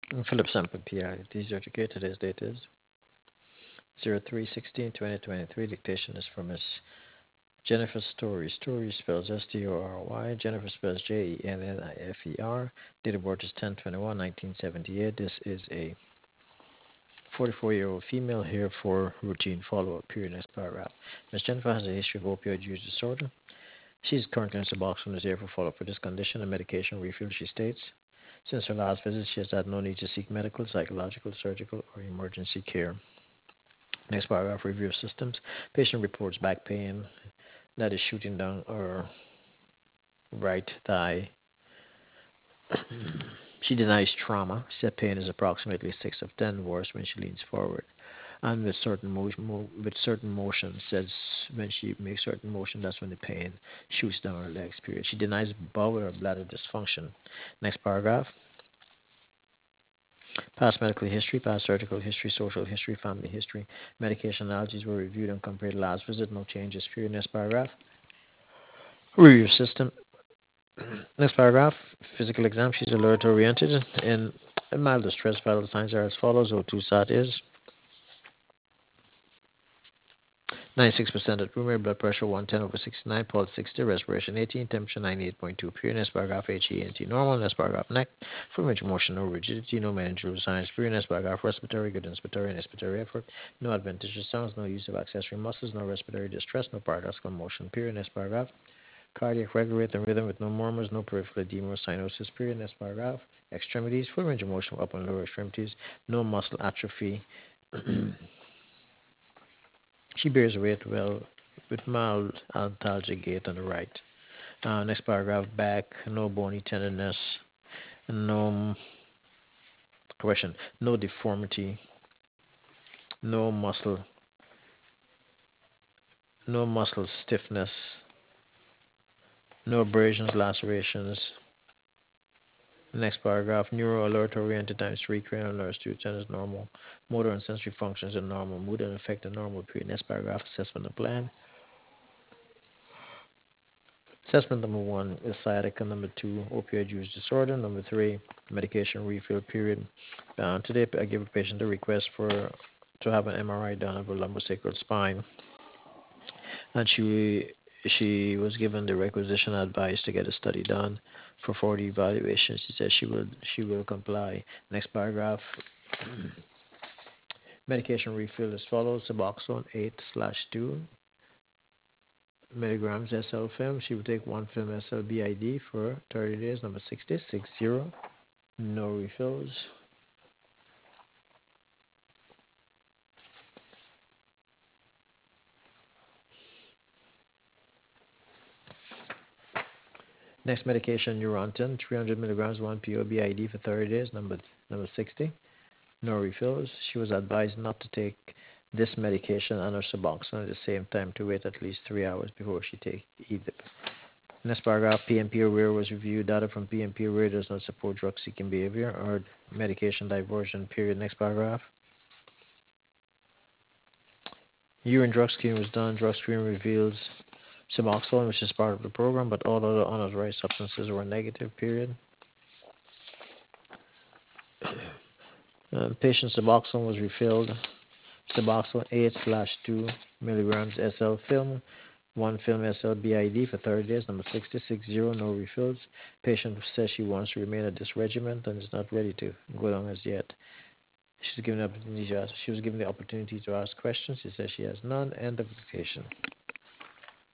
Philip Sample PI. These are to today's date is 03/16/2023. Dictation is from Miss Jennifer Story. Story spells Story. Jennifer spells Jennifer. Date of birth is 10/21/1978. This is a 44-year-old female here for routine follow-up. Period. Next paragraph. Miss Jennifer has a history of opioid use disorder. She is currently on Suboxone and is here for follow-up for this condition and medication refill. She states, since her last visit, she has had no need to seek medical, psychological, surgical, or emergency care. Next paragraph, review of systems. Patient reports back pain that is shooting down her right thigh. She denies trauma. She said pain is approximately 6 of 10 worse when she leans forward. And with certain motion, says when she makes certain motion, that's when the pain shoots down her legs. Period. She denies bowel or bladder dysfunction. Next paragraph. Past medical history, past surgical history, social history, family history. Medication allergies were reviewed and compared last visit. No changes. Period. Next paragraph. Review system. Next paragraph. Physical exam. She's alert oriented and mild distress. Vital signs are as follows. O2 SAT is 96% at room air, blood pressure 110/69, pulse 60, respiration 18, temperature 98.2. Pureness paragraph HENT normal. Next paragraph neck. Full range of motion, no rigidity, no manageable signs. Pureness paragraph respiratory, good inspiratory and expiratory effort. No adventitious sounds, no use of accessory muscles, no respiratory distress, no paradoxical motion. Pureness paragraph. Cardiac regular rate and rhythm with no murmurs, no peripheral edema or cyanosis. Pureness paragraph. Extremities, full range of motion upper and lower extremities, no muscle atrophy. She bears weight well with mild antalgic gait on the right. Next paragraph, back, no bony tenderness, no correction, no deformity, no muscle, no muscle stiffness, no abrasions, lacerations. Next paragraph, neuro alert oriented times 3, cranial nerves 2, 10 is normal. Motor and sensory functions are normal. Mood and affect are normal. Period. Next paragraph, assessment and plan. Assessment number 1 is sciatica. Number 2, opioid use disorder. Number 3, medication refill. Period. Today, I give a patient a request to have an MRI done of her lumbosacral spine, and she was given the requisition advice to get a study done for 40 evaluations. She says she will comply. Next paragraph. Medication refill as follows: Suboxone 8/2 milligrams SL film. She will take 1 film SL BID for 30 days. Number 60. No refills. Next medication, Neurontin, 300 milligrams 1 PO BID for 30 days. Number 60. No refills. She was advised not to take this medication and her Suboxone at the same time, to wait at least 3 hours before she take either. Next paragraph, PMP aware was reviewed. Data from PMP aware does not support drug-seeking behavior or medication diversion. Period. Next paragraph. Urine drug screen was done. Drug screen reveals Suboxone, which is part of the program, but all other unauthorized substances were negative. Period. Patient Suboxone was refilled. Suboxone 8/2 milligrams SL film, 1 film SL BID for 30 days. Number 60, no refills. Patient says she wants to remain at this regimen and is not ready to go down as yet. She was given the opportunity to ask questions. She says she has none. End of application.